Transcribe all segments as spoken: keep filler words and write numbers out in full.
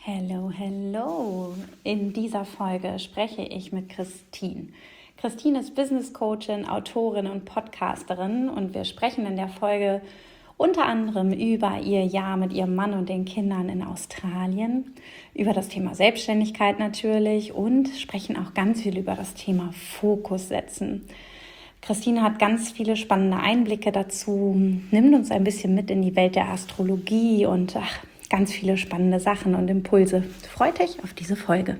Hello, hello. In dieser Folge spreche ich mit Christine. Christine ist Business Coachin, Autorin und Podcasterin und wir sprechen in der Folge unter anderem über ihr Jahr mit ihrem Mann und den Kindern in Australien, über das Thema Selbstständigkeit natürlich und sprechen auch ganz viel über das Thema Fokus setzen. Christine hat ganz viele spannende Einblicke dazu, nimmt uns ein bisschen mit in die Welt der Astrologie und ach, ganz viele spannende Sachen und Impulse. Freut euch auf diese Folge.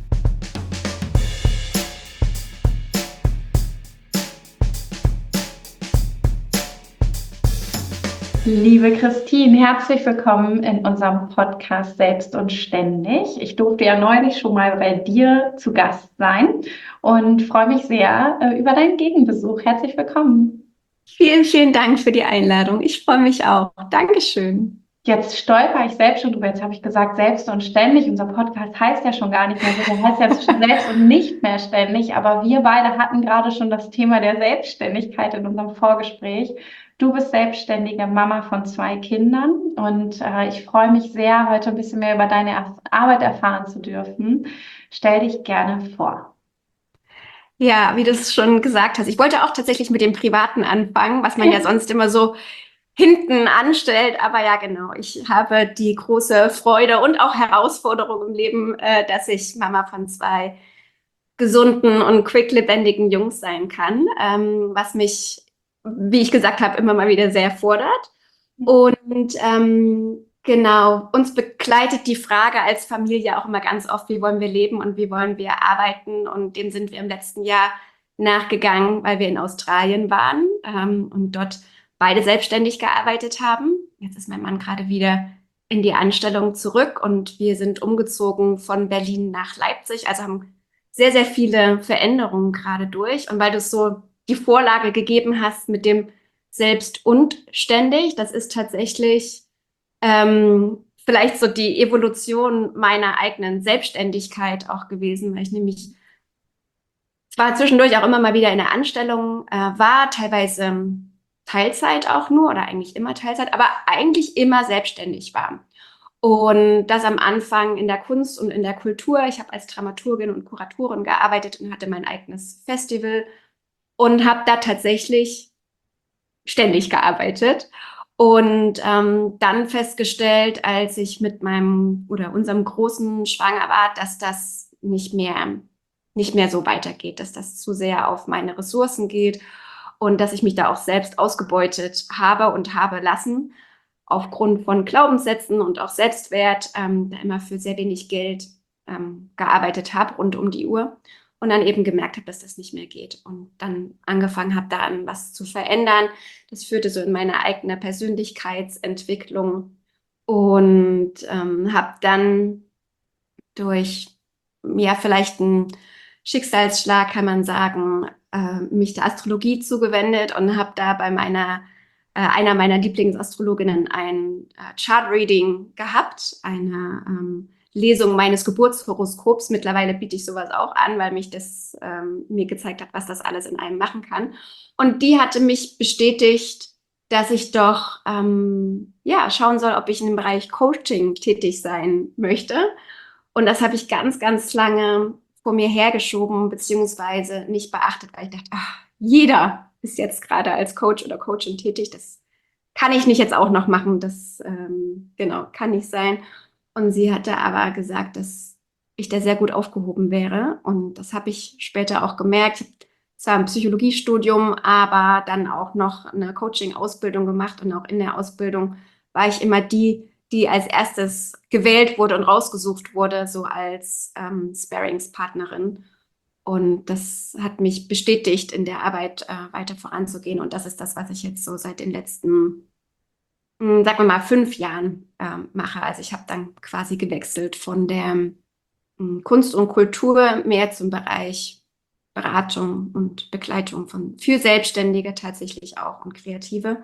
Liebe Christine, herzlich willkommen in unserem Podcast Selbst und Ständig. Ich durfte ja neulich schon mal bei dir zu Gast sein und freue mich sehr äh, über deinen Gegenbesuch. Herzlich willkommen. Vielen, vielen Dank für die Einladung. Ich freue mich auch. Dankeschön. Jetzt stolper ich selbst schon drüber. Jetzt habe ich gesagt, selbst und ständig. Unser Podcast heißt ja schon gar nicht mehr so. Der heißt jetzt selbst und nicht mehr ständig. Aber wir beide hatten gerade schon das Thema der Selbstständigkeit in unserem Vorgespräch. Du bist selbstständige Mama von zwei Kindern und äh, ich freue mich sehr, heute ein bisschen mehr über deine Arbeit erfahren zu dürfen. Stell dich gerne vor. Ja, wie du es schon gesagt hast, ich wollte auch tatsächlich mit dem Privaten anfangen, was man ja sonst immer so hinten anstellt. Aber ja, genau, ich habe die große Freude und auch Herausforderung im Leben, äh, dass ich Mama von zwei gesunden und quick lebendigen Jungs sein kann, ähm, was mich, wie ich gesagt habe, immer mal wieder sehr fordert. Und ähm, genau, uns begleitet die Frage als Familie auch immer ganz oft, wie wollen wir leben und wie wollen wir arbeiten? Und dem sind wir im letzten Jahr nachgegangen, weil wir in Australien waren ähm, und dort beide selbstständig gearbeitet haben. Jetzt ist mein Mann gerade wieder in die Anstellung zurück und wir sind umgezogen von Berlin nach Leipzig, also haben sehr, sehr viele Veränderungen gerade durch. Und weil du so die Vorlage gegeben hast mit dem selbst und ständig. Das ist tatsächlich ähm, vielleicht so die Evolution meiner eigenen Selbstständigkeit auch gewesen, weil ich nämlich zwar zwischendurch auch immer mal wieder in der Anstellung äh, war, teilweise ähm, Teilzeit auch nur oder eigentlich immer Teilzeit, aber eigentlich immer selbstständig war. Und das am Anfang in der Kunst und in der Kultur. Ich habe als Dramaturgin und Kuratorin gearbeitet und hatte mein eigenes Festival und habe da tatsächlich ständig gearbeitet und ähm, dann festgestellt, als ich mit meinem oder unserem Großen schwanger war, dass das nicht mehr, nicht mehr so weitergeht, dass das zu sehr auf meine Ressourcen geht und dass ich mich da auch selbst ausgebeutet habe und habe lassen, aufgrund von Glaubenssätzen und auch Selbstwert, ähm, da immer für sehr wenig Geld ähm, gearbeitet habe, rund um die Uhr. Und dann eben gemerkt habe, dass das nicht mehr geht. Und dann angefangen habe, daran was zu verändern. Das führte so in meine eigene Persönlichkeitsentwicklung und ähm, habe dann durch, ja, vielleicht einen Schicksalsschlag, kann man sagen, äh, mich der Astrologie zugewendet und habe da bei meiner, äh, einer meiner Lieblingsastrologinnen ein äh, Chart-Reading gehabt, eine ähm, Lesung meines Geburtshoroskops. Mittlerweile biete ich sowas auch an, weil mich das ähm, mir gezeigt hat, was das alles in einem machen kann. Und die hatte mich bestätigt, dass ich doch ähm, ja schauen soll, ob ich in dem Bereich Coaching tätig sein möchte. Und das habe ich ganz, ganz lange vor mir hergeschoben, beziehungsweise nicht beachtet, weil ich dachte, ach, jeder ist jetzt gerade als Coach oder Coachin tätig. Das kann ich nicht jetzt auch noch machen. Das ähm, genau kann nicht sein. Und sie hatte aber gesagt, dass ich da sehr gut aufgehoben wäre. Und das habe ich später auch gemerkt. Ich habe zwar ein Psychologiestudium, aber dann auch noch eine Coaching-Ausbildung gemacht. Und auch in der Ausbildung war ich immer die, die als erstes gewählt wurde und rausgesucht wurde, so als ähm, Sparringspartnerin. Und das hat mich bestätigt, in der Arbeit äh, weiter voranzugehen. Und das ist das, was ich jetzt so seit den letzten, mh, sagen wir mal, fünf Jahren ähm, mache. Also ich habe dann quasi gewechselt von der mh, Kunst und Kultur mehr zum Bereich Beratung und Begleitung von für Selbstständige tatsächlich auch und Kreative.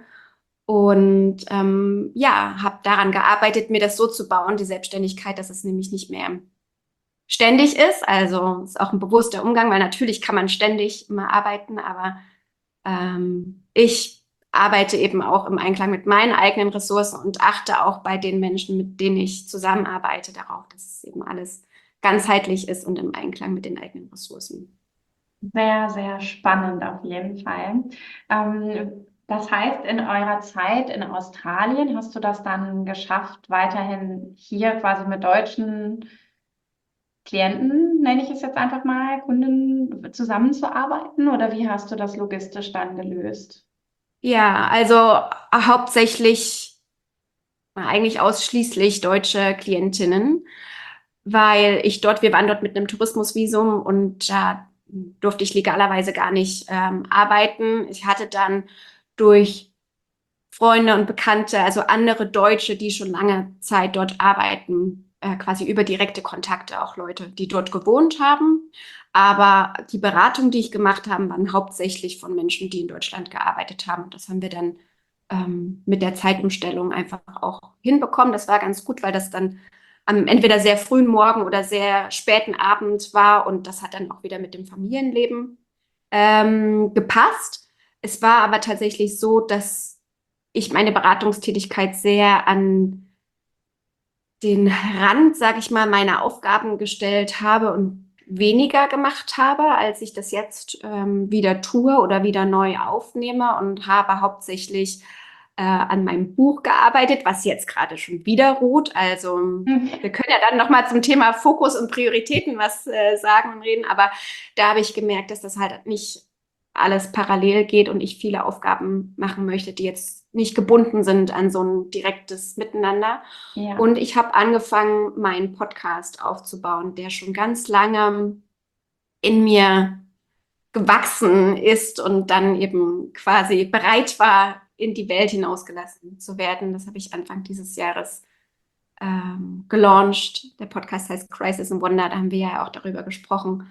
Und ähm, ja, habe daran gearbeitet, mir das so zu bauen, die Selbstständigkeit, dass es nämlich nicht mehr ständig ist. Also ist auch ein bewusster Umgang, weil natürlich kann man ständig immer arbeiten, aber ähm, ich arbeite eben auch im Einklang mit meinen eigenen Ressourcen und achte auch bei den Menschen, mit denen ich zusammenarbeite, darauf, dass es eben alles ganzheitlich ist und im Einklang mit den eigenen Ressourcen. Sehr, sehr spannend auf jeden Fall. Ähm, das heißt, in eurer Zeit in Australien hast du das dann geschafft, weiterhin hier quasi mit deutschen Klienten, nenne ich es jetzt einfach mal, Kunden zusammenzuarbeiten, oder wie hast du das logistisch dann gelöst? Ja, also hauptsächlich, eigentlich ausschließlich deutsche Klientinnen, weil ich dort, wir waren dort mit einem Tourismusvisum und da durfte ich legalerweise gar nicht ähm, arbeiten. Ich hatte dann durch Freunde und Bekannte, also andere Deutsche, die schon lange Zeit dort arbeiten, äh, quasi über direkte Kontakte auch Leute, die dort gewohnt haben. Aber die Beratung, die ich gemacht habe, waren hauptsächlich von Menschen, die in Deutschland gearbeitet haben. Das haben wir dann ähm, mit der Zeitumstellung einfach auch hinbekommen. Das war ganz gut, weil das dann am entweder sehr frühen Morgen oder sehr späten Abend war und das hat dann auch wieder mit dem Familienleben ähm, gepasst. Es war aber tatsächlich so, dass ich meine Beratungstätigkeit sehr an den Rand, sage ich mal, meiner Aufgaben gestellt habe und weniger gemacht habe, als ich das jetzt ähm, wieder tue oder wieder neu aufnehme und habe hauptsächlich äh, an meinem Buch gearbeitet, was jetzt gerade schon wieder ruht. Also wir können ja dann noch mal zum Thema Fokus und Prioritäten was äh, sagen und reden, aber da habe ich gemerkt, dass das halt nicht alles parallel geht und ich viele Aufgaben machen möchte, die jetzt nicht gebunden sind an so ein direktes Miteinander. Ja. Und ich habe angefangen, meinen Podcast aufzubauen, der schon ganz lange in mir gewachsen ist und dann eben quasi bereit war, in die Welt hinausgelassen zu werden. Das habe ich Anfang dieses Jahres ähm, gelauncht. Der Podcast heißt Crisis and Wonder, da haben wir ja auch darüber gesprochen.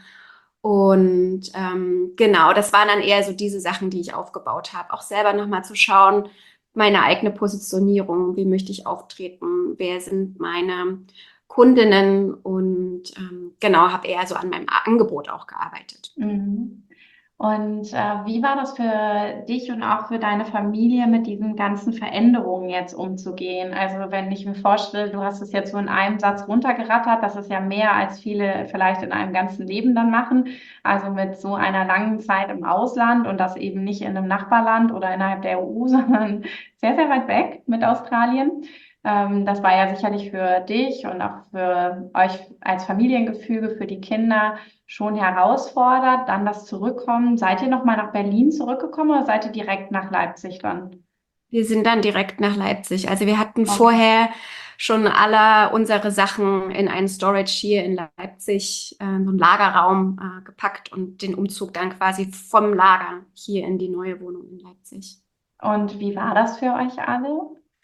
Und ähm, genau, das waren dann eher so diese Sachen, die ich aufgebaut habe. Auch selber nochmal zu schauen, meine eigene Positionierung, wie möchte ich auftreten, wer sind meine Kundinnen und ähm, genau, habe eher so an meinem Angebot auch gearbeitet. Mhm. Und äh, wie war das für dich und auch für deine Familie, mit diesen ganzen Veränderungen jetzt umzugehen? Also wenn ich mir vorstelle, du hast es jetzt so in einem Satz runtergerattert, das ist ja mehr, als viele vielleicht in einem ganzen Leben dann machen. Also mit so einer langen Zeit im Ausland und das eben nicht in einem Nachbarland oder innerhalb der E U, sondern sehr, sehr weit weg mit Australien. Ähm, das war ja sicherlich für dich und auch für euch als Familiengefüge, für die Kinder schon herausfordert, dann das Zurückkommen. Seid ihr nochmal nach Berlin zurückgekommen oder seid ihr direkt nach Leipzig dann? Wir sind dann direkt nach Leipzig. Also wir hatten Okay. vorher schon alle unsere Sachen in einen Storage hier in Leipzig, äh, so einen Lagerraum äh, gepackt und den Umzug dann quasi vom Lager hier in die neue Wohnung in Leipzig. Und wie war das für euch alle?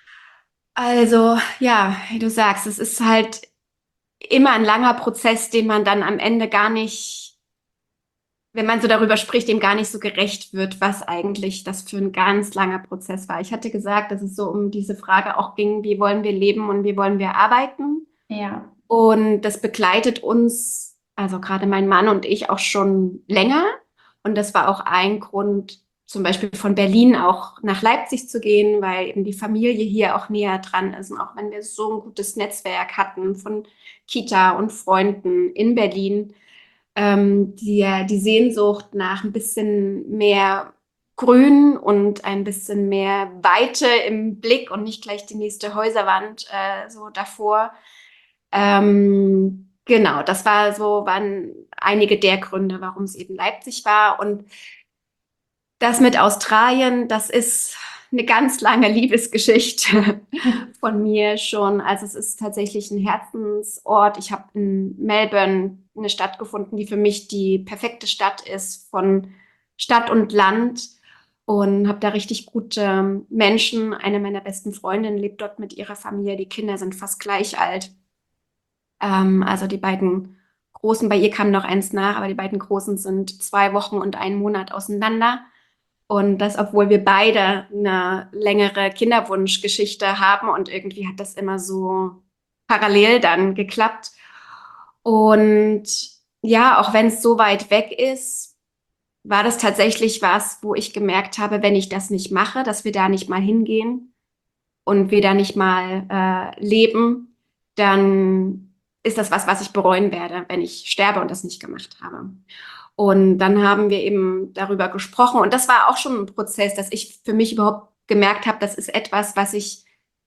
Also ja, wie du sagst, es ist halt immer ein langer Prozess, den man dann am Ende gar nicht, wenn man so darüber spricht, dem gar nicht so gerecht wird, was eigentlich das für ein ganz langer Prozess war. Ich hatte gesagt, dass es so um diese Frage auch ging, wie wollen wir leben und wie wollen wir arbeiten? Ja. Und das begleitet uns, also gerade mein Mann und ich, auch schon länger. Und das war auch ein Grund, zum Beispiel von Berlin auch nach Leipzig zu gehen, weil eben die Familie hier auch näher dran ist. Und auch wenn wir so ein gutes Netzwerk hatten von Kita und Freunden in Berlin, ähm, die, die Sehnsucht nach ein bisschen mehr Grün und ein bisschen mehr Weite im Blick und nicht gleich die nächste Häuserwand äh, so davor. Ähm, genau, das war so, waren einige der Gründe, warum es eben Leipzig war. Und das mit Australien, das ist eine ganz lange Liebesgeschichte von mir schon. Also es ist tatsächlich ein Herzensort. Ich habe in Melbourne eine Stadt gefunden, die für mich die perfekte Stadt ist von Stadt und Land und habe da richtig gute Menschen. Eine meiner besten Freundinnen lebt dort mit ihrer Familie. Die Kinder sind fast gleich alt. Ähm, also die beiden Großen, bei ihr kam noch eins nach, aber die beiden Großen sind zwei Wochen und einen Monat auseinander. Und das, obwohl wir beide eine längere Kinderwunschgeschichte haben und irgendwie hat das immer so parallel dann geklappt. Und ja, auch wenn es so weit weg ist, war das tatsächlich was, wo ich gemerkt habe, wenn ich das nicht mache, dass wir da nicht mal hingehen und wir da nicht mal äh, leben, dann ist das was, was ich bereuen werde, wenn ich sterbe und das nicht gemacht habe. Und dann haben wir eben darüber gesprochen. Und das war auch schon ein Prozess, dass ich für mich überhaupt gemerkt habe, das ist etwas, was ich,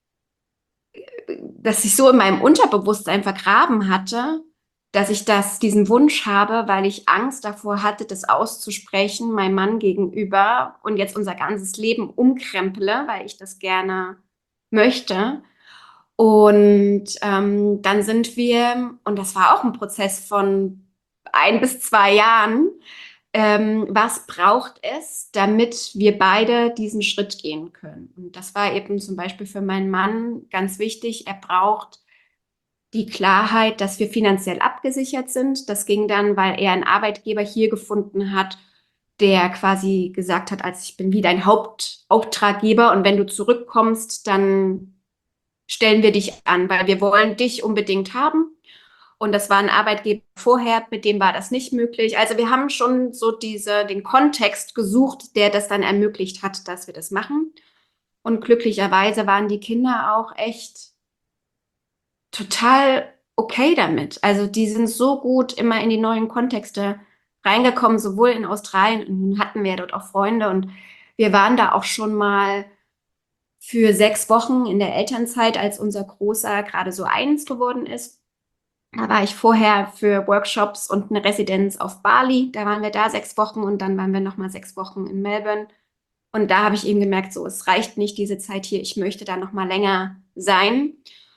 dass ich so in meinem Unterbewusstsein vergraben hatte, dass ich das, diesen Wunsch habe, weil ich Angst davor hatte, das auszusprechen, meinem Mann gegenüber und jetzt unser ganzes Leben umkrempele, weil ich das gerne möchte. Und ähm, dann sind wir, und das war auch ein Prozess von ein bis zwei Jahren, ähm, was braucht es, damit wir beide diesen Schritt gehen können? Und das war eben zum Beispiel für meinen Mann ganz wichtig. Er braucht die Klarheit, dass wir finanziell abgesichert sind. Das ging dann, weil er einen Arbeitgeber hier gefunden hat, der quasi gesagt hat, als ich bin wie dein Hauptauftraggeber und wenn du zurückkommst, dann stellen wir dich an, weil wir wollen dich unbedingt haben. Und das war ein Arbeitgeber vorher, mit dem war das nicht möglich. Also wir haben schon so diese, den Kontext gesucht, der das dann ermöglicht hat, dass wir das machen. Und glücklicherweise waren die Kinder auch echt total okay damit. Also die sind so gut immer in die neuen Kontexte reingekommen, sowohl in Australien, und nun hatten wir ja dort auch Freunde und wir waren da auch schon mal für sechs Wochen in der Elternzeit, als unser Großer gerade so eins geworden ist. Da war ich vorher für Workshops und eine Residenz auf Bali. Da waren wir da sechs Wochen und dann waren wir noch mal sechs Wochen in Melbourne. Und da habe ich eben gemerkt, so, es reicht nicht diese Zeit hier. Ich möchte da noch mal länger sein.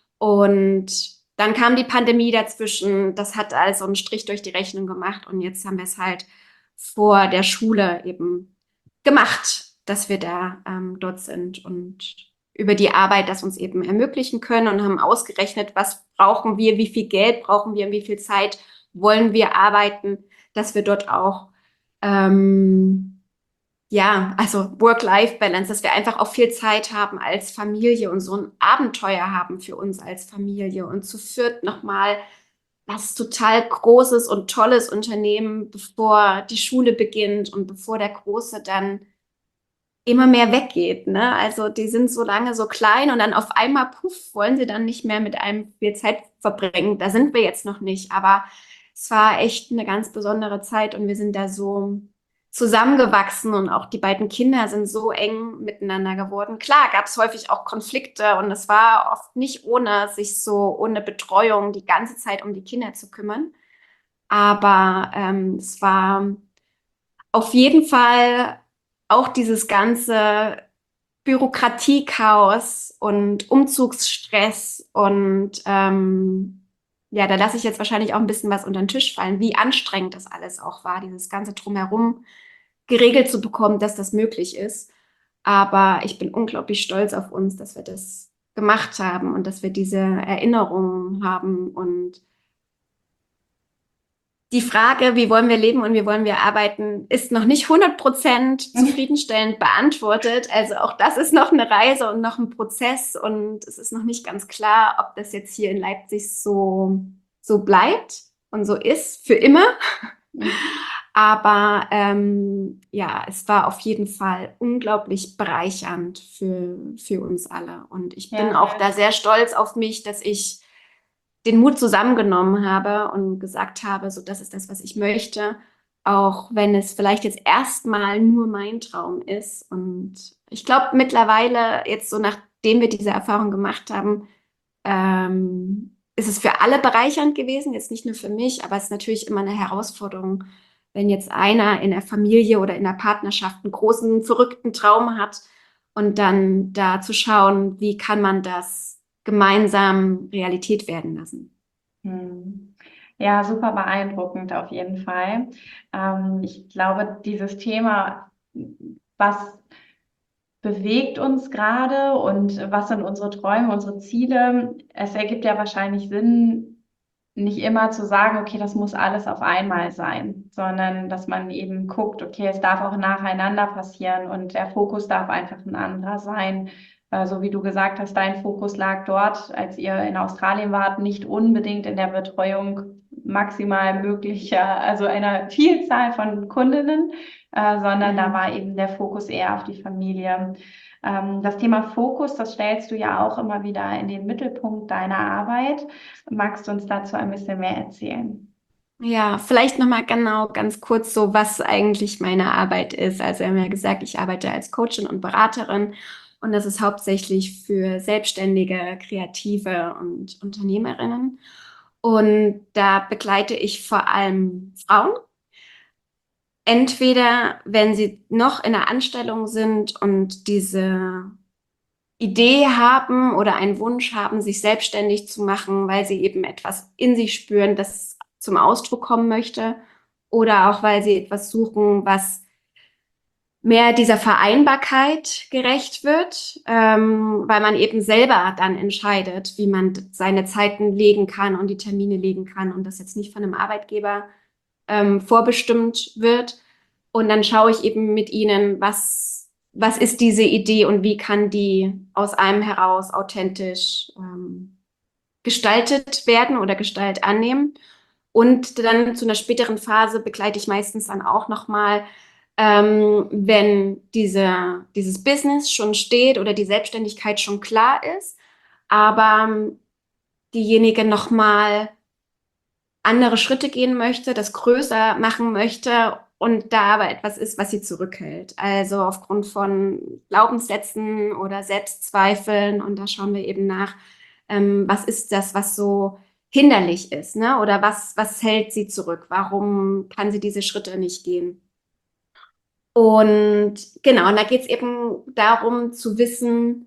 Und dann kam die Pandemie dazwischen. Das hat also einen Strich durch die Rechnung gemacht. Und jetzt haben wir es halt vor der Schule eben gemacht, dass wir da ähm, dort sind und über die Arbeit das uns eben ermöglichen können und haben ausgerechnet, was brauchen wir, wie viel Geld brauchen wir, wie viel Zeit wollen wir arbeiten, dass wir dort auch ähm, ja, also Work-Life-Balance, dass wir einfach auch viel Zeit haben als Familie und so ein Abenteuer haben für uns als Familie und zu viert nochmal was total Großes und Tolles unternehmen, bevor die Schule beginnt und bevor der Große dann immer mehr weggeht, ne? Also die sind so lange so klein und dann auf einmal, puff, wollen sie dann nicht mehr mit einem viel Zeit verbringen. Da sind wir jetzt noch nicht, aber es war echt eine ganz besondere Zeit und wir sind da so zusammengewachsen und auch die beiden Kinder sind so eng miteinander geworden. Klar, gab es häufig auch Konflikte und es war oft nicht ohne, sich so ohne Betreuung die ganze Zeit um die Kinder zu kümmern. Aber ähm, es war auf jeden Fall auch dieses ganze Bürokratiechaos und Umzugsstress und ähm, ja, da lasse ich jetzt wahrscheinlich auch ein bisschen was unter den Tisch fallen, wie anstrengend das alles auch war, dieses ganze Drumherum geregelt zu bekommen, dass das möglich ist. Aber ich bin unglaublich stolz auf uns, dass wir das gemacht haben und dass wir diese Erinnerungen haben und die Frage, wie wollen wir leben und wie wollen wir arbeiten, ist noch nicht hundert Prozent zufriedenstellend beantwortet. Also auch das ist noch eine Reise und noch ein Prozess und es ist noch nicht ganz klar, ob das jetzt hier in Leipzig so, so bleibt und so ist für immer. Aber ähm, ja, es war auf jeden Fall unglaublich bereichernd für, für uns alle. Und ich bin Ja, auch da sehr stolz auf mich, dass ich den Mut zusammengenommen habe und gesagt habe, so das ist das, was ich möchte, auch wenn es vielleicht jetzt erstmal nur mein Traum ist. Und ich glaube mittlerweile, jetzt so nachdem wir diese Erfahrung gemacht haben, ähm, ist es für alle bereichernd gewesen, jetzt nicht nur für mich, aber es ist natürlich immer eine Herausforderung, wenn jetzt einer in der Familie oder in der Partnerschaft einen großen, verrückten Traum hat und dann da zu schauen, wie kann man das gemeinsam Realität werden lassen. Hm. Ja, super beeindruckend auf jeden Fall. Ähm, ich glaube, dieses Thema, was bewegt uns gerade und was sind unsere Träume, unsere Ziele, es ergibt ja wahrscheinlich Sinn, nicht immer zu sagen, okay, das muss alles auf einmal sein, sondern dass man eben guckt, okay, es darf auch nacheinander passieren und der Fokus darf einfach ein anderer sein. Äh, So wie du gesagt hast, dein Fokus lag dort, als ihr in Australien wart, nicht unbedingt in der Betreuung maximal möglicher, also einer Vielzahl von Kundinnen, äh, sondern mhm. da war eben der Fokus eher auf die Familie. Ähm, das Thema Fokus, das stellst du ja auch immer wieder in den Mittelpunkt deiner Arbeit. Magst du uns dazu ein bisschen mehr erzählen? Ja, vielleicht nochmal genau ganz kurz so, was eigentlich meine Arbeit ist. Also wir haben ja gesagt, ich arbeite als Coachin und Beraterin und das ist hauptsächlich für Selbstständige, Kreative und Unternehmerinnen. Und da begleite ich vor allem Frauen. Entweder, wenn sie noch in der Anstellung sind und diese Idee haben oder einen Wunsch haben, sich selbstständig zu machen, weil sie eben etwas in sich spüren, das zum Ausdruck kommen möchte, oder auch weil sie etwas suchen, was mehr dieser Vereinbarkeit gerecht wird, ähm, weil man eben selber dann entscheidet, wie man seine Zeiten legen kann und die Termine legen kann und das jetzt nicht von einem Arbeitgeber ähm, vorbestimmt wird. Und dann schaue ich eben mit ihnen, was, was ist diese Idee und wie kann die aus einem heraus authentisch ähm, gestaltet werden oder Gestalt annehmen. Und dann zu einer späteren Phase begleite ich meistens dann auch nochmal, ähm, wenn diese, dieses Business schon steht oder die Selbstständigkeit schon klar ist, aber diejenige nochmal andere Schritte gehen möchte, das größer machen möchte und da aber etwas ist, was sie zurückhält. Also aufgrund von Glaubenssätzen oder Selbstzweifeln. Und da schauen wir eben nach, ähm, was ist das, was so hinderlich ist, ne? Oder was, was hält sie zurück? Warum kann sie diese Schritte nicht gehen? Und genau, und da geht es eben darum zu wissen,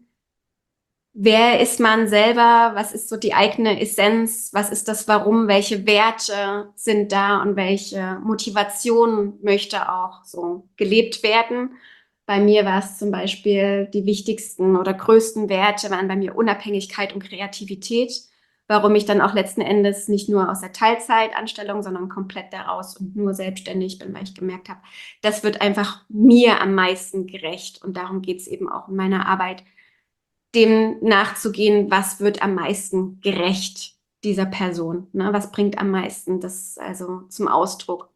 wer ist man selber? Was ist so die eigene Essenz? Was ist das Warum? Welche Werte sind da und welche Motivation möchte auch so gelebt werden? Bei mir war es zum Beispiel die wichtigsten oder größten Werte waren bei mir Unabhängigkeit und Kreativität. Warum ich dann auch letzten Endes nicht nur aus der Teilzeitanstellung, sondern komplett daraus und nur selbstständig bin, weil ich gemerkt habe, das wird einfach mir am meisten gerecht. Und darum geht es eben auch in meiner Arbeit, dem nachzugehen, was wird am meisten gerecht dieser Person, ne? Was bringt am meisten das also zum Ausdruck.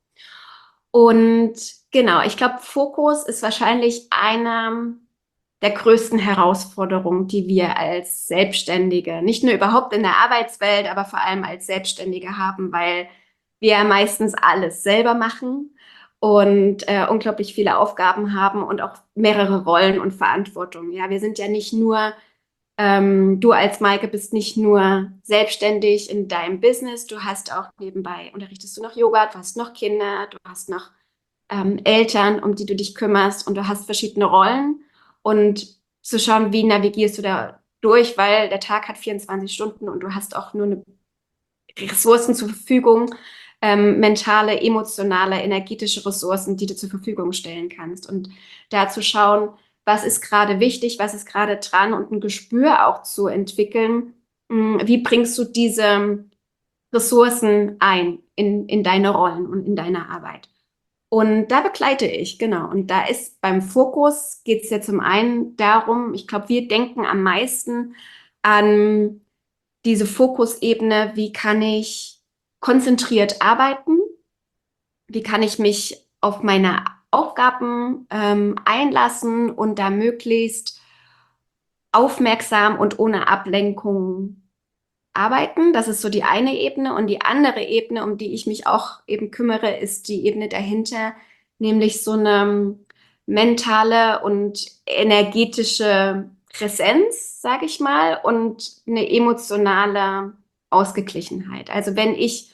Und genau, ich glaube, Fokus ist wahrscheinlich eine der größten Herausforderungen, die wir als Selbstständige, nicht nur überhaupt in der Arbeitswelt, aber vor allem als Selbstständige haben, weil wir ja meistens alles selber machen und äh, unglaublich viele Aufgaben haben und auch mehrere Rollen und Verantwortung. Ja, wir sind ja nicht nur ähm, du als Maike bist nicht nur selbstständig in deinem Business, du hast auch nebenbei, unterrichtest du noch Yoga, du hast noch Kinder, du hast noch ähm, Eltern, um die du dich kümmerst und du hast verschiedene Rollen und zu schauen, wie navigierst du da durch, weil der Tag hat vierundzwanzig Stunden und du hast auch nur eine Ressourcen zur Verfügung, ähm, mentale, emotionale, energetische Ressourcen, die du zur Verfügung stellen kannst. Und da zu schauen, was ist gerade wichtig, was ist gerade dran und ein Gespür auch zu entwickeln, mh, wie bringst du diese Ressourcen ein in, in deine Rollen und in deine Arbeit. Und da begleite ich, genau. Und da ist beim Fokus geht es ja zum einen darum, ich glaube, wir denken am meisten an diese Fokusebene, wie kann ich konzentriert arbeiten, wie kann ich mich auf meine Aufgaben ähm, einlassen und da möglichst aufmerksam und ohne Ablenkung arbeiten. Das ist so die eine Ebene. Und die andere Ebene, um die ich mich auch eben kümmere, ist die Ebene dahinter, nämlich so eine mentale und energetische Präsenz, sage ich mal, und eine emotionale Ausgeglichenheit. Also wenn ich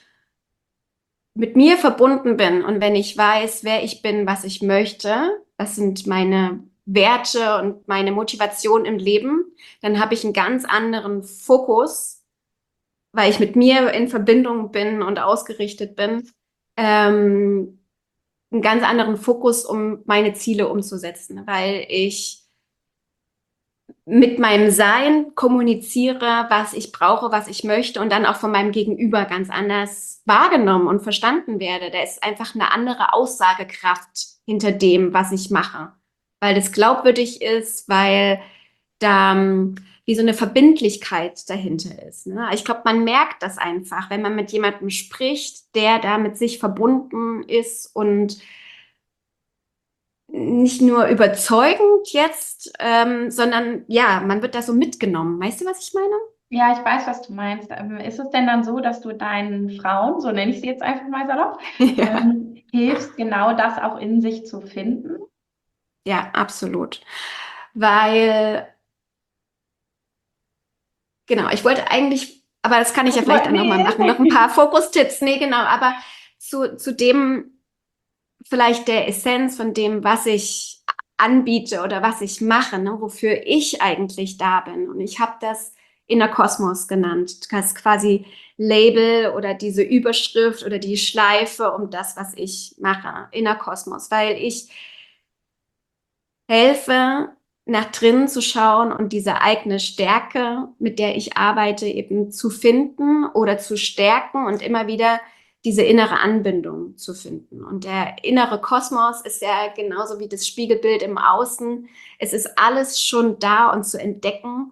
mit mir verbunden bin und wenn ich weiß, wer ich bin, was ich möchte, was sind meine Werte und meine Motivation im Leben, dann habe ich einen ganz anderen Fokus, weil ich mit mir in Verbindung bin und ausgerichtet bin, ähm, einen ganz anderen Fokus, um meine Ziele umzusetzen, weil ich mit meinem Sein kommuniziere, was ich brauche, was ich möchte und dann auch von meinem Gegenüber ganz anders wahrgenommen und verstanden werde. Da ist einfach eine andere Aussagekraft hinter dem, was ich mache, weil das glaubwürdig ist, weil da ähm, wie so eine Verbindlichkeit dahinter ist. Ne? Ich glaube, man merkt das einfach, wenn man mit jemandem spricht, der da mit sich verbunden ist und nicht nur überzeugend jetzt, ähm, sondern ja, man wird da so mitgenommen. Weißt du, was ich meine? Ja, ich weiß, was du meinst. Ähm, Ist es denn dann so, dass du deinen Frauen, so nenne ich sie jetzt einfach mal salopp, Ja, ähm, hilfst, genau das auch in sich zu finden? ja, absolut. Weil, genau, ich wollte eigentlich, aber das kann ich ja Ich vielleicht wollte, dann nochmal machen, noch ein nee. paar Fokustipps. Nee, genau, aber zu, zu dem vielleicht der Essenz von dem, was ich anbiete oder was ich mache, ne, wofür ich eigentlich da bin. Und ich habe das Inner Kosmos genannt, das quasi Label oder diese Überschrift oder die Schleife um das, was ich mache, Inner Kosmos, weil ich helfe, nach drinnen zu schauen und diese eigene Stärke, mit der ich arbeite, eben zu finden oder zu stärken und immer wieder diese innere Anbindung zu finden. Und der innere Kosmos ist ja genauso wie das Spiegelbild im Außen. Es ist alles schon da und zu entdecken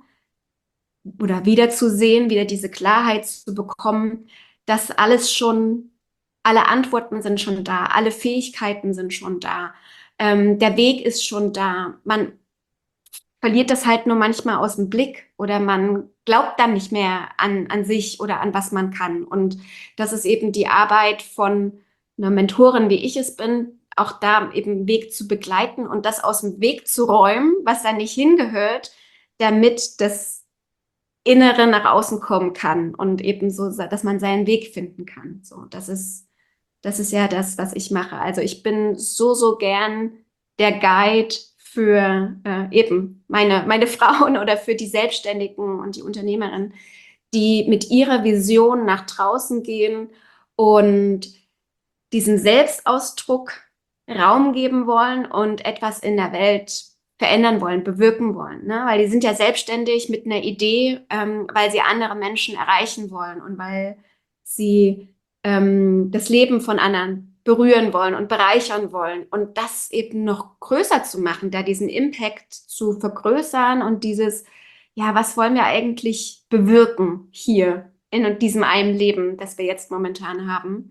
oder wiederzusehen, wieder diese Klarheit zu bekommen, dass alles schon, alle Antworten sind schon da, alle Fähigkeiten sind schon da. Ähm, der Weg ist schon da. Man verliert das halt nur manchmal aus dem Blick oder man glaubt dann nicht mehr an, an sich oder an was man kann. Und das ist eben die Arbeit von einer Mentorin, wie ich es bin, auch da eben einen Weg zu begleiten und das aus dem Weg zu räumen, was da nicht hingehört, damit das Innere nach außen kommen kann und eben so, dass man seinen Weg finden kann. So, das ist, das ist ja das, was ich mache. Also ich bin so, so gern der Guide für äh, eben meine, meine Frauen oder für die Selbstständigen und die Unternehmerinnen, die mit ihrer Vision nach draußen gehen und diesen Selbstausdruck Raum geben wollen und etwas in der Welt verändern wollen, bewirken wollen. Ne? Weil die sind ja selbstständig mit einer Idee, ähm, weil sie andere Menschen erreichen wollen und weil sie ähm, das Leben von anderen berühren wollen und bereichern wollen. Und das eben noch größer zu machen, da diesen Impact zu vergrößern und dieses, ja, was wollen wir eigentlich bewirken hier in diesem einen Leben, das wir jetzt momentan haben.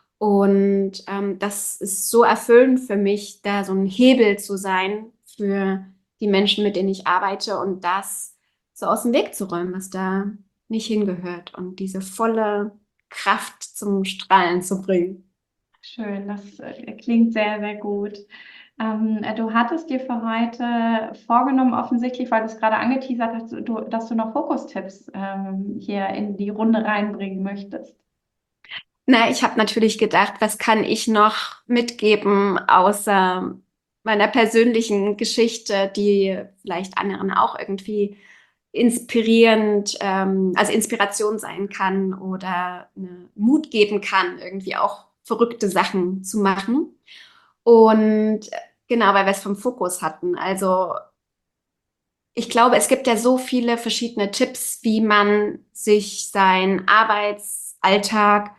Und ähm, das ist so erfüllend für mich, da so ein Hebel zu sein für die Menschen, mit denen ich arbeite und das so aus dem Weg zu räumen, was da nicht hingehört und diese volle Kraft zum Strahlen zu bringen. Schön, das äh, klingt sehr, sehr gut. Ähm, äh, du hattest dir für heute vorgenommen, offensichtlich, weil du es gerade angeteasert hast, du, dass du noch Fokustipps ähm, hier in die Runde reinbringen möchtest. Na, ich habe natürlich gedacht, was kann ich noch mitgeben, außer meiner persönlichen Geschichte, die vielleicht anderen auch irgendwie inspirierend, ähm, also Inspiration sein kann oder eine Mut geben kann, irgendwie auch verrückte Sachen zu machen. Und genau, weil wir es vom Fokus hatten. Also ich glaube, es gibt ja so viele verschiedene Tipps, wie man sich seinen Arbeitsalltag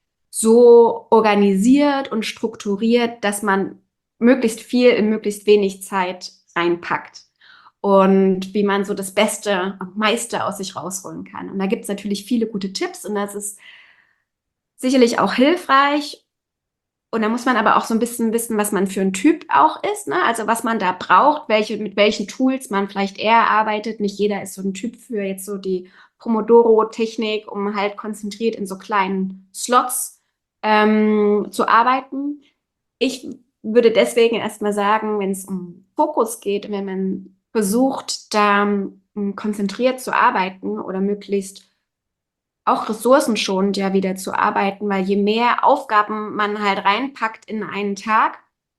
so organisiert und strukturiert, dass man möglichst viel in möglichst wenig Zeit reinpackt. Und wie man so das Beste und meiste aus sich rausholen kann. Und da gibt es natürlich viele gute Tipps und das ist sicherlich auch hilfreich. Und da muss man aber auch so ein bisschen wissen, was man für ein Typ auch ist, ne? Also was man da braucht, welche, mit welchen Tools man vielleicht eher arbeitet. Nicht jeder ist so ein Typ für jetzt so die Pomodoro-Technik, um halt konzentriert in so kleinen Slots ähm, zu arbeiten. Ich würde deswegen erstmal sagen, wenn es um Fokus geht, wenn man versucht, da ähm, konzentriert zu arbeiten oder möglichst auch ressourcenschonend ja wieder zu arbeiten, weil je mehr Aufgaben man halt reinpackt in einen Tag,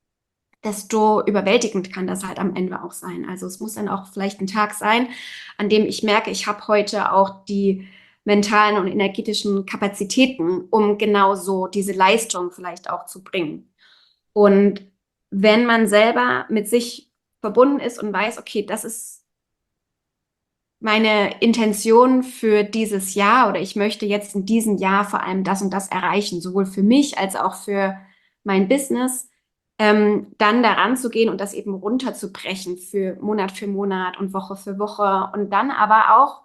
desto überwältigend kann das halt am Ende auch sein. Also es muss dann auch vielleicht ein Tag sein, an dem ich merke, ich habe heute auch die mentalen und energetischen Kapazitäten, um genau so diese Leistung vielleicht auch zu bringen. Und wenn man selber mit sich verbunden ist und weiß, okay, das ist meine Intention für dieses Jahr oder ich möchte jetzt in diesem Jahr vor allem das und das erreichen, sowohl für mich als auch für mein Business, ähm, dann daran zu gehen und das eben runterzubrechen für Monat für Monat und Woche für Woche und dann aber auch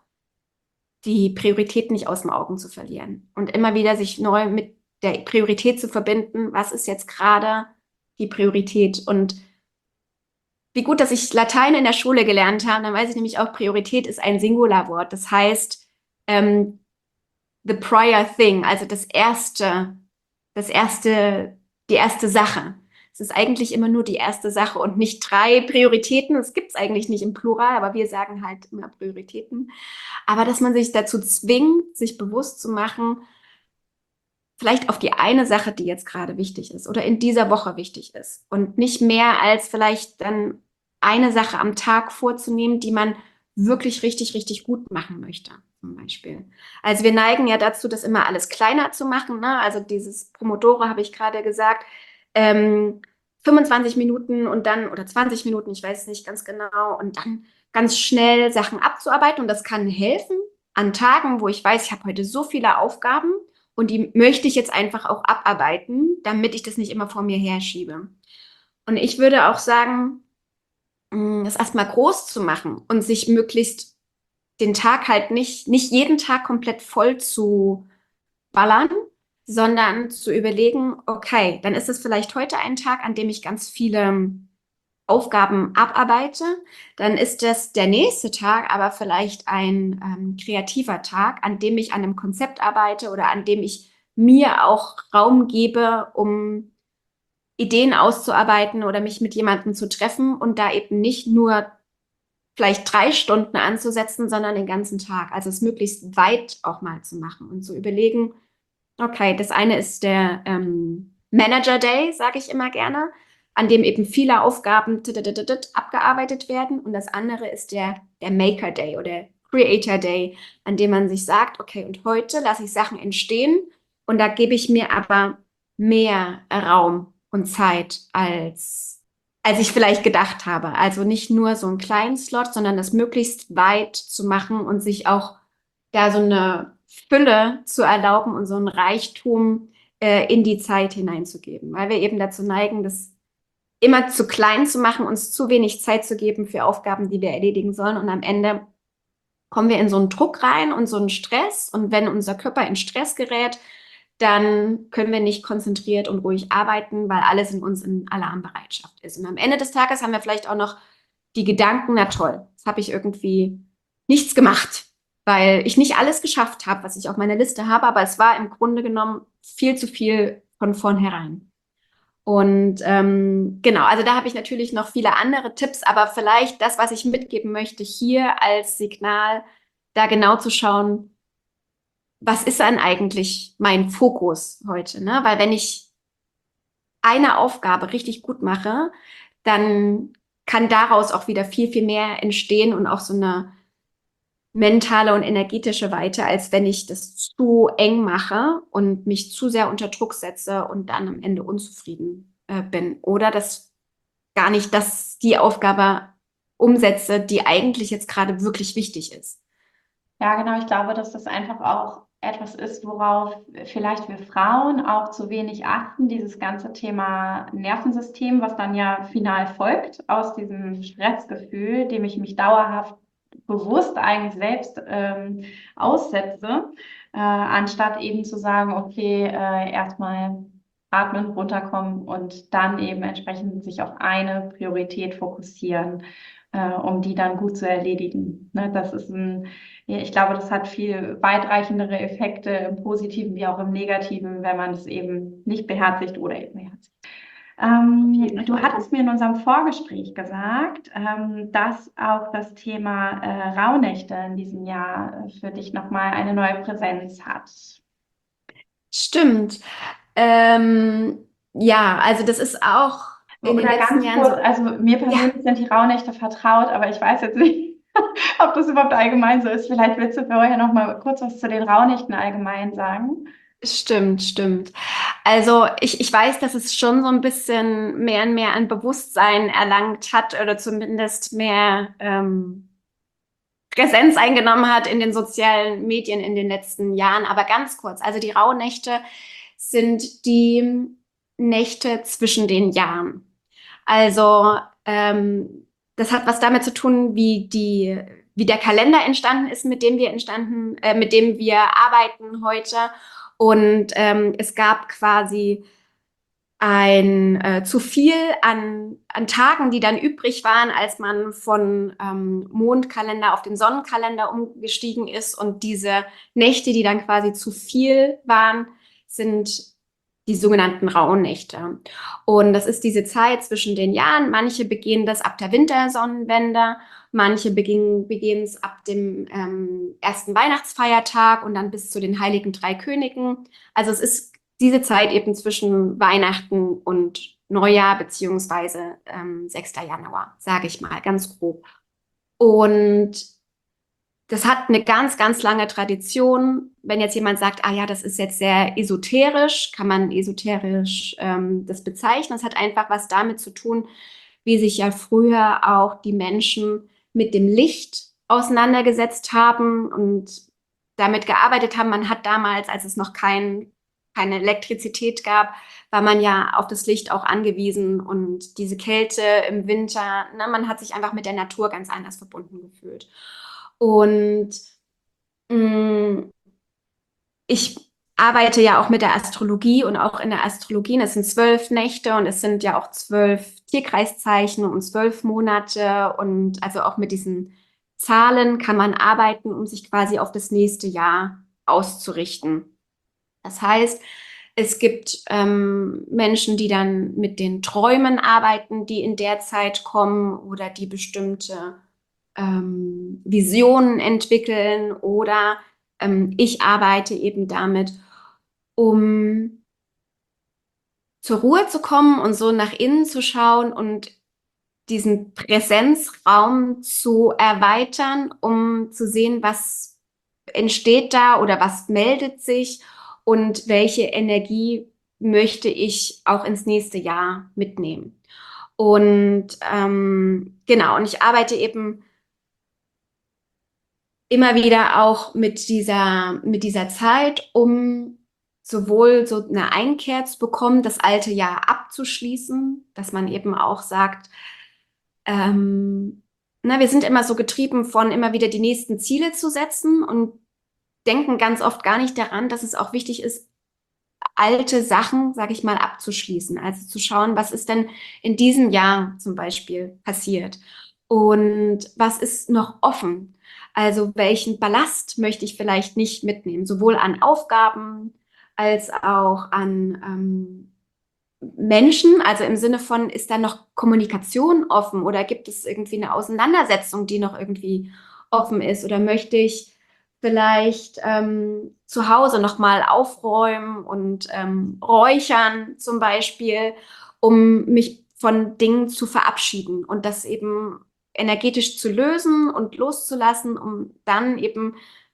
die Priorität nicht aus den Augen zu verlieren und immer wieder sich neu mit der Priorität zu verbinden. Was ist jetzt gerade die Priorität? Und wie gut, dass ich Latein in der Schule gelernt habe, dann weiß ich nämlich auch, Priorität ist ein Singularwort. Das heißt, ähm, the prior thing, also das erste, das erste, die erste Sache. Es ist eigentlich immer nur die erste Sache und nicht drei Prioritäten. Das gibt es eigentlich nicht im Plural, aber wir sagen halt immer Prioritäten. Aber dass man sich dazu zwingt, sich bewusst zu machen, vielleicht auf die eine Sache, die jetzt gerade wichtig ist oder in dieser Woche wichtig ist und nicht mehr als vielleicht dann eine Sache am Tag vorzunehmen, die man wirklich richtig, richtig gut machen möchte, zum Beispiel. Also wir neigen ja dazu, das immer alles kleiner zu machen, ne? Also dieses Pomodoro habe ich gerade gesagt, ähm, fünfundzwanzig Minuten und dann, oder zwanzig Minuten, ich weiß es nicht ganz genau, und dann ganz schnell Sachen abzuarbeiten. Und das kann helfen an Tagen, wo ich weiß, ich habe heute so viele Aufgaben und die möchte ich jetzt einfach auch abarbeiten, damit ich das nicht immer vor mir herschiebe. Und ich würde auch sagen, mh, das erstmal groß zu machen und sich möglichst den Tag halt nicht, nicht jeden Tag komplett voll zu ballern, sondern zu überlegen, okay, dann ist es vielleicht heute ein Tag, an dem ich ganz viele Aufgaben abarbeite. Dann ist das der nächste Tag, aber vielleicht ein ähm, kreativer Tag, an dem ich an einem Konzept arbeite oder an dem ich mir auch Raum gebe, um Ideen auszuarbeiten oder mich mit jemandem zu treffen und da eben nicht nur vielleicht drei Stunden anzusetzen, sondern den ganzen Tag. Also es möglichst weit auch mal zu machen und zu überlegen, okay, das eine ist der ähm, Manager Day, sage ich immer gerne, an dem eben viele Aufgaben abgearbeitet werden. Und das andere ist der, der Maker Day oder Creator Day, an dem man sich sagt, okay, und heute lasse ich Sachen entstehen und da gebe ich mir aber mehr Raum und Zeit als, als ich vielleicht gedacht habe. Also nicht nur so einen kleinen Slot, sondern das möglichst weit zu machen und sich auch da so eine Fülle zu erlauben und so ein Reichtum äh, in die Zeit hineinzugeben, weil wir eben dazu neigen, das immer zu klein zu machen, uns zu wenig Zeit zu geben für Aufgaben, die wir erledigen sollen. Und am Ende kommen wir in so einen Druck rein und so einen Stress. Und wenn unser Körper in Stress gerät, dann können wir nicht konzentriert und ruhig arbeiten, weil alles in uns in Alarmbereitschaft ist. Und am Ende des Tages haben wir vielleicht auch noch die Gedanken, na toll, jetzt habe ich irgendwie nichts gemacht, weil ich nicht alles geschafft habe, was ich auf meiner Liste habe, aber es war im Grunde genommen viel zu viel von vornherein. Und ähm, genau, also da habe ich natürlich noch viele andere Tipps, aber vielleicht das, was ich mitgeben möchte hier als Signal, da genau zu schauen, was ist dann eigentlich mein Fokus heute, ne? Weil wenn ich eine Aufgabe richtig gut mache, dann kann daraus auch wieder viel, viel mehr entstehen und auch so eine mentale und energetische Weite, als wenn ich das zu eng mache und mich zu sehr unter Druck setze und dann am Ende unzufrieden äh, bin. Oder das gar nicht das die Aufgabe umsetze, die eigentlich jetzt gerade wirklich wichtig ist. Ja, genau. Ich glaube, dass das einfach auch etwas ist, worauf vielleicht wir Frauen auch zu wenig achten. Dieses ganze Thema Nervensystem, was dann ja final folgt aus diesem Stressgefühl, dem ich mich dauerhaft bewusst eigentlich selbst ähm, aussetze, äh, anstatt eben zu sagen, okay, äh, erstmal atmen, runterkommen und dann eben entsprechend sich auf eine Priorität fokussieren, äh, um die dann gut zu erledigen. Ne, das ist ein, ja, ich glaube, das hat viel weitreichendere Effekte im Positiven wie auch im Negativen, wenn man es eben nicht beherzigt oder eben beherzigt. Ähm, du hattest mir in unserem Vorgespräch gesagt, ähm, dass auch das Thema äh, Rauhnächte in diesem Jahr äh, für dich nochmal eine neue Präsenz hat. Stimmt. Ähm, ja, also das ist auch in den Oder letzten ganz Jahren kurz, so. also mir Ja, persönlich sind die Rauhnächte vertraut, aber ich weiß jetzt nicht, ob das überhaupt allgemein so ist. Vielleicht willst du vorher nochmal kurz was zu den Rauhnächten allgemein sagen. stimmt, stimmt. Also ich, ich weiß, dass es schon so ein bisschen mehr und mehr an Bewusstsein erlangt hat oder zumindest mehr ähm, Präsenz eingenommen hat in den sozialen Medien in den letzten Jahren. Aber ganz kurz, also die Rauhnächte sind die Nächte zwischen den Jahren. Also ähm, das hat was damit zu tun, wie die, wie der Kalender entstanden ist, mit dem wir entstanden, äh, mit dem wir arbeiten heute. Und ähm, es gab quasi ein äh, zu viel an, an Tagen, die dann übrig waren, als man von ähm, Mondkalender auf den Sonnenkalender umgestiegen ist. Und diese Nächte, die dann quasi zu viel waren, sind die sogenannten Rauhnächte. Und das ist diese Zeit zwischen den Jahren. Manche begehen das ab der Wintersonnenwende, manche begehen, begehen es ab dem ähm, ersten Weihnachtsfeiertag und dann bis zu den Heiligen Drei Königen. Also es ist diese Zeit eben zwischen Weihnachten und Neujahr beziehungsweise ähm, sechster Januar, sage ich mal, ganz grob. Und das hat eine ganz, ganz lange Tradition. Wenn jetzt jemand sagt, ah ja, das ist jetzt sehr esoterisch, kann man esoterisch ähm, das bezeichnen. Das hat einfach was damit zu tun, wie sich ja früher auch die Menschen mit dem Licht auseinandergesetzt haben und damit gearbeitet haben. Man hat damals, als es noch kein, keine Elektrizität gab, war man ja auf das Licht auch angewiesen und diese Kälte im Winter, ne, man hat sich einfach mit der Natur ganz anders verbunden gefühlt. Und mh, ich arbeite ja auch mit der Astrologie und auch in der Astrologie, es sind zwölf Nächte und es sind ja auch zwölf Tierkreiszeichen und zwölf Monate und also auch mit diesen Zahlen kann man arbeiten, um sich quasi auf das nächste Jahr auszurichten. Das heißt, es gibt ähm, Menschen, die dann mit den Träumen arbeiten, die in der Zeit kommen oder die bestimmte ähm, Visionen entwickeln oder ähm, ich arbeite eben damit, um zur Ruhe zu kommen und so nach innen zu schauen und diesen Präsenzraum zu erweitern, um zu sehen, was entsteht da oder was meldet sich und welche Energie möchte ich auch ins nächste Jahr mitnehmen. Und ähm, genau, und ich arbeite eben immer wieder auch mit dieser, mit dieser Zeit, um sowohl so eine Einkehr zu bekommen, das alte Jahr abzuschließen, dass man eben auch sagt, ähm, na, wir sind immer so getrieben von immer wieder die nächsten Ziele zu setzen und denken ganz oft gar nicht daran, dass es auch wichtig ist, alte Sachen, sage ich mal, abzuschließen. Also zu schauen, was ist denn in diesem Jahr zum Beispiel passiert und was ist noch offen. Also welchen Ballast möchte ich vielleicht nicht mitnehmen, sowohl an Aufgaben als auch an ähm, Menschen, also im Sinne von, ist da noch Kommunikation offen oder gibt es irgendwie eine Auseinandersetzung, die noch irgendwie offen ist oder möchte ich vielleicht ähm, zu Hause nochmal aufräumen und ähm, räuchern zum Beispiel, um mich von Dingen zu verabschieden und das eben energetisch zu lösen und loszulassen, um dann eben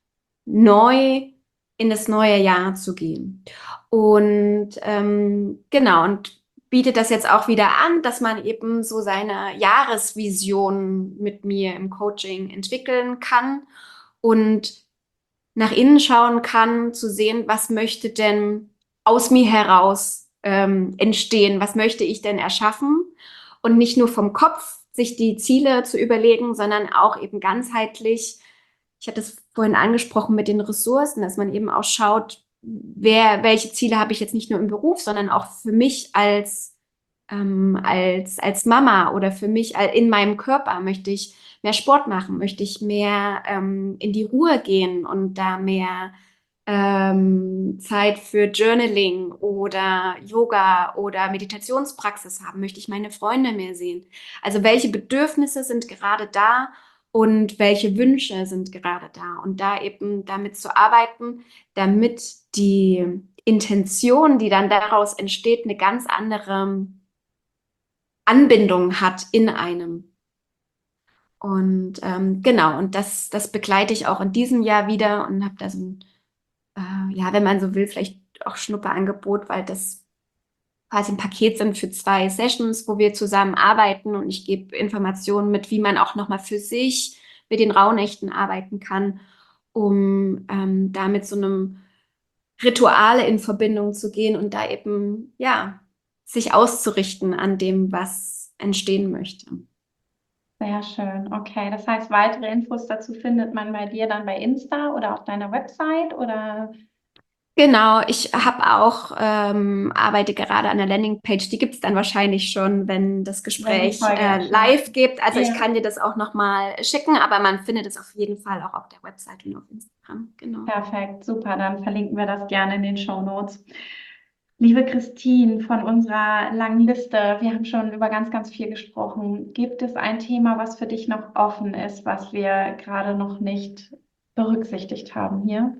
neu in das neue Jahr zu gehen. Und ähm, genau, und bietet das jetzt auch wieder an, dass man eben so seine Jahresvision mit mir im Coaching entwickeln kann und nach innen schauen kann, zu sehen, was möchte denn aus mir heraus ähm, entstehen, was möchte ich denn erschaffen und nicht nur vom Kopf sich die Ziele zu überlegen, sondern auch eben ganzheitlich. Ich hatte es vorhin angesprochen mit den Ressourcen, dass man eben auch schaut, wer, welche Ziele habe ich jetzt nicht nur im Beruf, sondern auch für mich als, ähm, als, als Mama oder für mich in meinem Körper möchte ich mehr Sport machen, möchte ich mehr ähm, in die Ruhe gehen und da mehr ähm, Zeit für Journaling oder Yoga oder Meditationspraxis haben, möchte ich meine Freunde mehr sehen. Also welche Bedürfnisse sind gerade da und welche Wünsche sind gerade da und da eben damit zu arbeiten, damit die Intention, die dann daraus entsteht, eine ganz andere Anbindung hat in einem. Und ähm, genau, und das, das begleite ich auch in diesem Jahr wieder und habe da so ein, äh, ja, wenn man so will, vielleicht auch Schnupperangebot, weil das quasi ein Paket sind für zwei Sessions, wo wir zusammen arbeiten und ich gebe Informationen mit, wie man auch nochmal für sich mit den Rauhnächten arbeiten kann, um ähm, da mit so einem Ritual in Verbindung zu gehen und da eben, ja, sich auszurichten an dem, was entstehen möchte. Sehr schön. Okay, das heißt, weitere Infos dazu findet man bei dir dann bei Insta oder auf deiner Website oder Genau, ich habe auch, ähm, arbeite gerade an der Landingpage. Die gibt es dann wahrscheinlich schon, wenn das wenn die Gespräch Folge äh, erscheint. live gibt. Also ich Ja, kann dir das auch nochmal schicken, aber man findet es auf jeden Fall auch auf der Website und auf Instagram. Genau. perfekt, super. Dann verlinken wir das gerne in den Shownotes. Liebe Christine, von unserer langen Liste, wir haben schon über ganz, ganz viel gesprochen. Gibt es ein Thema, was für dich noch offen ist, was wir gerade noch nicht berücksichtigt haben hier?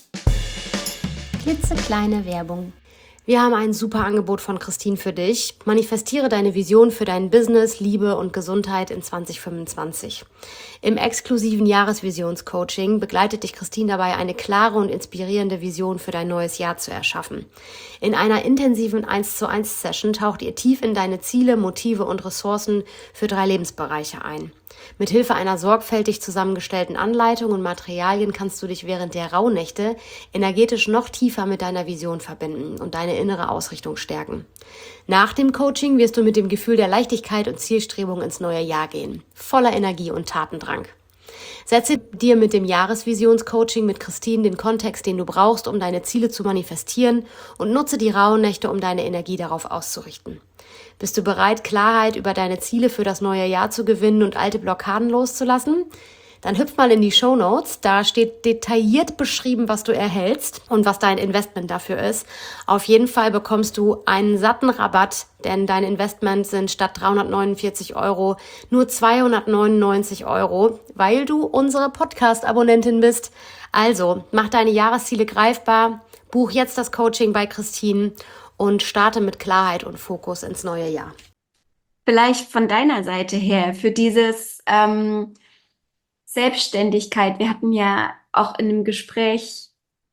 Klitzekleine Werbung. Wir haben ein super Angebot von Christine für dich. Manifestiere deine Vision für dein Business, Liebe und Gesundheit in zwanzig fünfundzwanzig. Im exklusiven Jahresvisionscoaching begleitet dich Christine dabei, eine klare und inspirierende Vision für dein neues Jahr zu erschaffen. In einer intensiven eins zu eins Session taucht ihr tief in deine Ziele, Motive und Ressourcen für drei Lebensbereiche ein. Mit Hilfe einer sorgfältig zusammengestellten Anleitung und Materialien kannst du dich während der Rauhnächte energetisch noch tiefer mit deiner Vision verbinden und deine innere Ausrichtung stärken. Nach dem Coaching wirst du mit dem Gefühl der Leichtigkeit und Zielstrebung ins neue Jahr gehen, voller Energie und Tatendrang. Setze dir mit dem Jahresvisionscoaching mit Christine den Kontext, den du brauchst, um deine Ziele zu manifestieren, und nutze die Rauhnächte, um deine Energie darauf auszurichten. Bist du bereit, Klarheit über deine Ziele für das neue Jahr zu gewinnen und alte Blockaden loszulassen? Dann hüpf mal in die Shownotes, da steht detailliert beschrieben, was du erhältst und was dein Investment dafür ist. Auf jeden Fall bekommst du einen satten Rabatt, denn dein Investment sind statt dreihundertneunundvierzig Euro nur zweihundertneunundneunzig Euro, weil du unsere Podcast-Abonnentin bist. Also, mach deine Jahresziele greifbar, buch jetzt das Coaching bei Christine und starte mit Klarheit und Fokus ins neue Jahr. Vielleicht von deiner Seite her für dieses ähm, Selbstständigkeit. Wir hatten ja auch in einem Gespräch,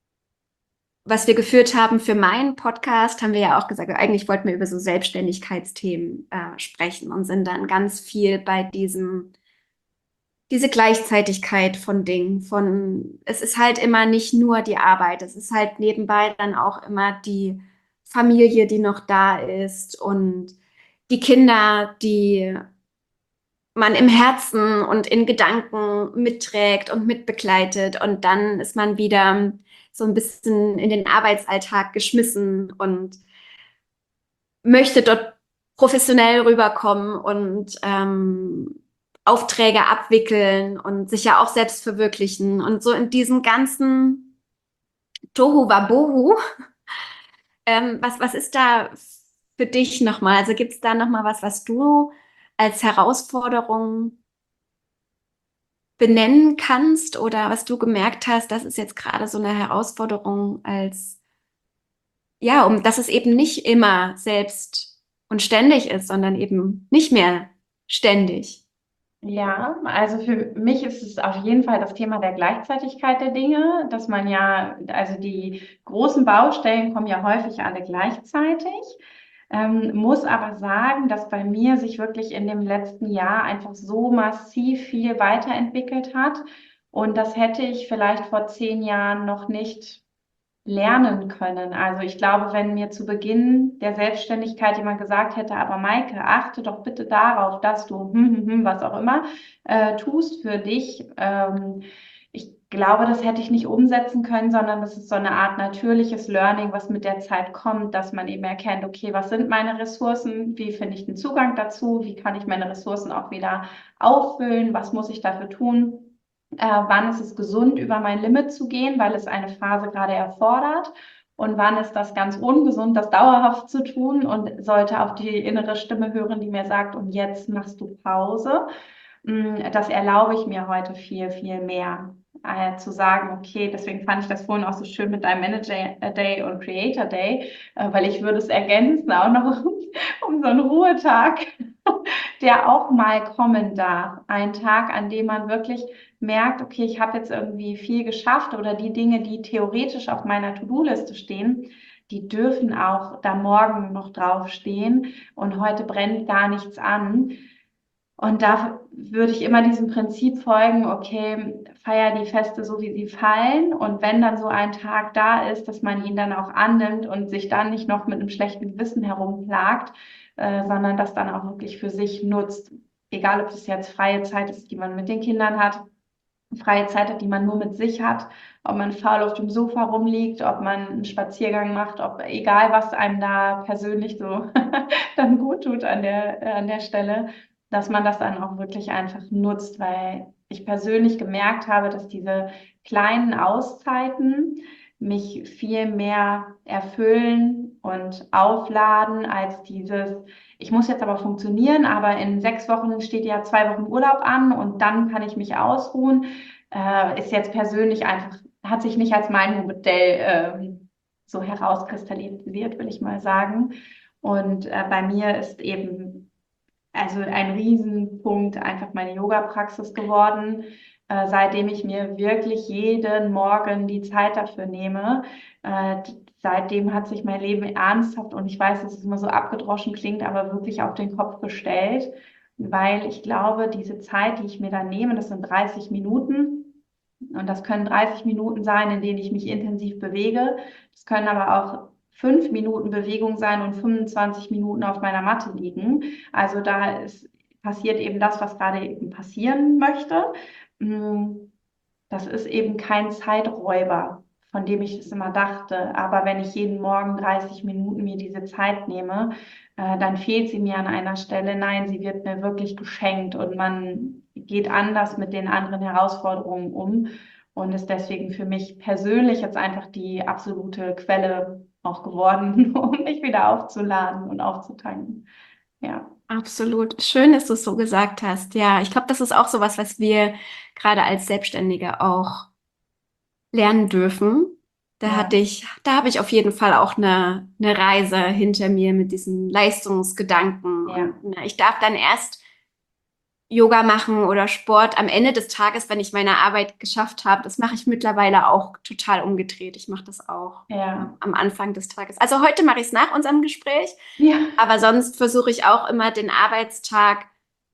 was wir geführt haben für meinen Podcast, haben wir ja auch gesagt, eigentlich wollten wir über so Selbstständigkeitsthemen äh, sprechen und sind dann ganz viel bei diesem, diese Gleichzeitigkeit von Dingen, von, es ist halt immer nicht nur die Arbeit, es ist halt nebenbei dann auch immer die Familie, die noch da ist und die Kinder, die man im Herzen und in Gedanken mitträgt und mitbegleitet. Und dann ist man wieder so ein bisschen in den Arbeitsalltag geschmissen und möchte dort professionell rüberkommen und ähm, Aufträge abwickeln und sich ja auch selbst verwirklichen. Und so in diesem ganzen Tohu Wabohu, ähm, was, was ist da für dich nochmal? Also gibt es da nochmal was, was du als Herausforderung benennen kannst oder was du gemerkt hast, das ist jetzt gerade so eine Herausforderung als, ja, um, dass es eben nicht immer selbst und ständig ist, sondern eben nicht mehr ständig. Ja, also für mich ist es auf jeden Fall das Thema der Gleichzeitigkeit der Dinge, dass man ja, also die großen Baustellen kommen ja häufig alle gleichzeitig. Ähm, muss aber sagen, dass bei mir sich wirklich in dem letzten Jahr einfach so massiv viel weiterentwickelt hat. Und das hätte ich vielleicht vor zehn Jahren noch nicht lernen können. Also ich glaube, wenn mir zu Beginn der Selbstständigkeit jemand gesagt hätte, aber Maike, achte doch bitte darauf, dass du, hm, hm, hm, was auch immer, äh, tust für dich. Ähm, ich glaube, das hätte ich nicht umsetzen können, sondern das ist so eine Art natürliches Learning, was mit der Zeit kommt, dass man eben erkennt, okay, was sind meine Ressourcen? Wie finde ich den Zugang dazu? Wie kann ich meine Ressourcen auch wieder auffüllen? Was muss ich dafür tun? Äh, wann ist es gesund, über mein Limit zu gehen, weil es eine Phase gerade erfordert? Und wann ist das ganz ungesund, das dauerhaft zu tun und sollte auf die innere Stimme hören, die mir sagt, und jetzt machst du Pause. Mm, Das erlaube ich mir heute viel, viel mehr. Äh, zu sagen, okay, deswegen fand ich das vorhin auch so schön mit deinem Manager Day und Creator Day, äh, weil ich würde es ergänzen, auch noch um so einen Ruhetag, der auch mal kommen darf. Ein Tag, an dem man wirklich merkt, okay, ich habe jetzt irgendwie viel geschafft oder die Dinge, die theoretisch auf meiner To-Do-Liste stehen, die dürfen auch da morgen noch draufstehen und heute brennt gar nichts an. Und da würde ich immer diesem Prinzip folgen, okay, feier die Feste so, wie sie fallen. Und wenn dann so ein Tag da ist, dass man ihn dann auch annimmt und sich dann nicht noch mit einem schlechten Gewissen herumplagt, äh, sondern das dann auch wirklich für sich nutzt. Egal, ob das jetzt freie Zeit ist, die man mit den Kindern hat, freie Zeit hat, die man nur mit sich hat, ob man faul auf dem Sofa rumliegt, ob man einen Spaziergang macht, ob egal, was einem da persönlich so dann gut tut an der, äh, an der Stelle, dass man das dann auch wirklich einfach nutzt, weil ich persönlich gemerkt habe, dass diese kleinen Auszeiten mich viel mehr erfüllen und aufladen als dieses, ich muss jetzt aber funktionieren, aber in sechs Wochen steht ja zwei Wochen Urlaub an und dann kann ich mich ausruhen. Äh, ist jetzt persönlich einfach, hat sich nicht als mein Modell äh, so herauskristallisiert, will ich mal sagen. Und äh, bei mir ist eben also ein Riesenpunkt einfach meine Yoga-Praxis geworden, äh, seitdem ich mir wirklich jeden Morgen die Zeit dafür nehme. Äh, seitdem hat sich mein Leben ernsthaft, und ich weiß, dass es immer so abgedroschen klingt, aber wirklich auf den Kopf gestellt, weil ich glaube, diese Zeit, die ich mir dann nehme, das sind dreißig Minuten. Und das können dreißig Minuten sein, in denen ich mich intensiv bewege. Das können aber auch fünf Minuten Bewegung sein und fünfundzwanzig Minuten auf meiner Matte liegen. Also da ist, passiert eben das, was gerade eben passieren möchte. Mm, Das ist eben kein Zeiträuber, von dem ich es immer dachte. Aber wenn ich jeden Morgen dreißig Minuten mir diese Zeit nehme, äh, dann fehlt sie mir an einer Stelle. Nein, sie wird mir wirklich geschenkt und man geht anders mit den anderen Herausforderungen um und ist deswegen für mich persönlich jetzt einfach die absolute Quelle auch geworden, um mich wieder aufzuladen und aufzutanken. Ja. Absolut. Schön, dass du es so gesagt hast. Ja, ich glaube, das ist auch sowas, was wir gerade als Selbstständige auch lernen dürfen. Da Ja. hatte ich, da habe ich auf jeden Fall auch eine, eine Reise hinter mir mit diesen Leistungsgedanken. Ja. Und na, ich darf dann erst Yoga machen oder Sport am Ende des Tages, wenn ich meine Arbeit geschafft habe. Das mache ich mittlerweile auch total umgedreht. Ich mache das auch Ja. ähm, am Anfang des Tages. Also heute mache ich es nach unserem Gespräch, Ja. aber sonst versuche ich auch immer den Arbeitstag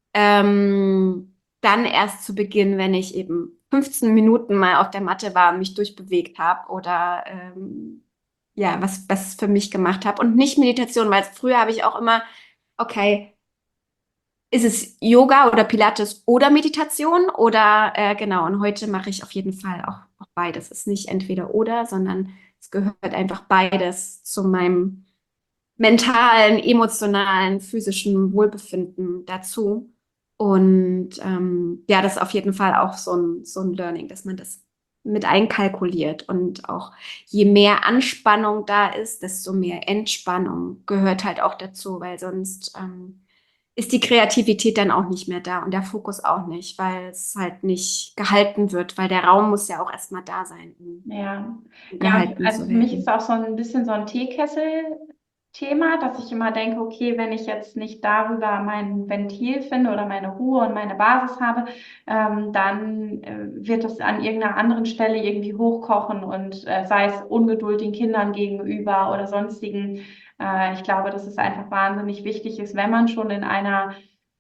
ähm, dann erst zu beginnen, wenn ich eben fünfzehn Minuten mal auf der Matte war und mich durchbewegt habe oder ähm, ja, was, was für mich gemacht habe und nicht Meditation, weil früher habe ich auch immer, okay, ist es Yoga oder Pilates oder Meditation oder äh, genau, und heute mache ich auf jeden Fall auch, auch beides. Es ist nicht entweder oder, sondern es gehört einfach beides zu meinem mentalen, emotionalen, physischen Wohlbefinden dazu. Und ähm, ja, das ist auf jeden Fall auch so ein, so ein Learning, dass man das mit einkalkuliert. Und auch je mehr Anspannung da ist, desto mehr Entspannung gehört halt auch dazu, weil sonst ähm, ist die Kreativität dann auch nicht mehr da und der Fokus auch nicht, weil es halt nicht gehalten wird, weil der Raum muss ja auch erstmal da sein, um Ja, um ja, und gehalten also zu für mich ist werden. auch so ein bisschen so ein Teekessel-Thema, dass ich immer denke, okay, wenn ich jetzt nicht darüber mein Ventil finde oder meine Ruhe und meine Basis habe, ähm, dann äh, wird es an irgendeiner anderen Stelle irgendwie hochkochen und äh, sei es Ungeduld den Kindern gegenüber oder sonstigen. Äh, ich glaube, dass es einfach wahnsinnig wichtig ist, wenn man schon in einer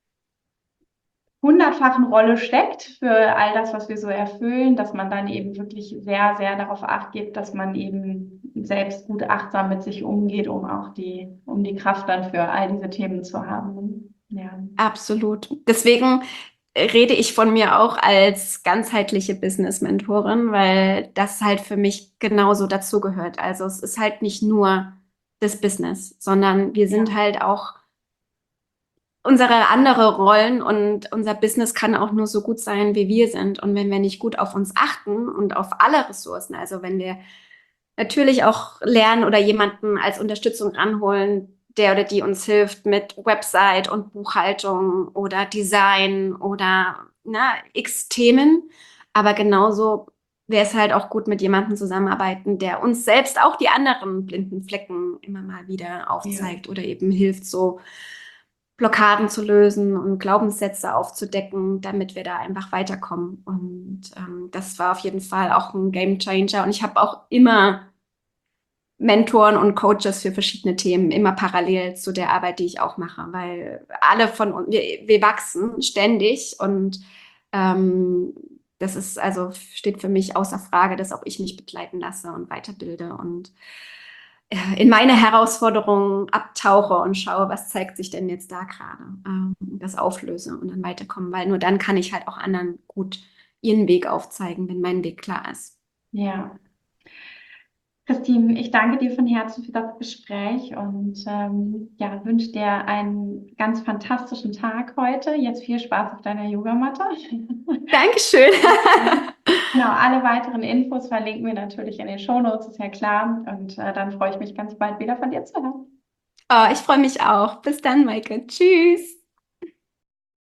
hundertfachen Rolle steckt für all das, was wir so erfüllen, dass man dann eben wirklich sehr, sehr darauf Acht gibt, dass man eben selbst gut achtsam mit sich umgeht, um auch die, um die Kraft dann für all diese Themen zu haben. Ja. Absolut. Deswegen rede ich von mir auch als ganzheitliche Business-Mentorin, weil das halt für mich genauso dazugehört. Also es ist halt nicht nur das Business, sondern wir sind Ja. halt auch unsere andere Rollen und unser Business kann auch nur so gut sein, wie wir sind. Und wenn wir nicht gut auf uns achten und auf alle Ressourcen, also wenn wir natürlich auch lernen oder jemanden als Unterstützung ranholen, der oder die uns hilft mit Website und Buchhaltung oder Design oder na, x Themen. Aber genauso wäre es halt auch gut, mit jemandem zusammenarbeiten, der uns selbst auch die anderen blinden Flecken immer mal wieder Ja. aufzeigt oder eben hilft, so Blockaden zu lösen und Glaubenssätze aufzudecken, damit wir da einfach weiterkommen. Und ähm, das war auf jeden Fall auch ein Game Changer. Und ich habe auch immer Mentoren und Coaches für verschiedene Themen, immer parallel zu der Arbeit, die ich auch mache, weil alle von uns, wir, wir wachsen ständig und ähm, das ist also steht für mich außer Frage, dass auch ich mich begleiten lasse und weiterbilde und äh, in meine Herausforderungen abtauche und schaue, was zeigt sich denn jetzt da gerade, ähm, das auflöse und dann weiterkommen, weil nur dann kann ich halt auch anderen gut ihren Weg aufzeigen, wenn mein Weg klar ist. Ja. Christine, ich danke dir von Herzen für das Gespräch und ähm, ja, wünsche dir einen ganz fantastischen Tag heute. Jetzt viel Spaß auf deiner Yogamatte. Dankeschön. Genau, alle weiteren Infos verlinken wir natürlich in den Shownotes, ist ja klar. Und äh, dann freue ich mich ganz bald wieder von dir zu hören. Oh, ich freue mich auch. Bis dann, Maike. Tschüss.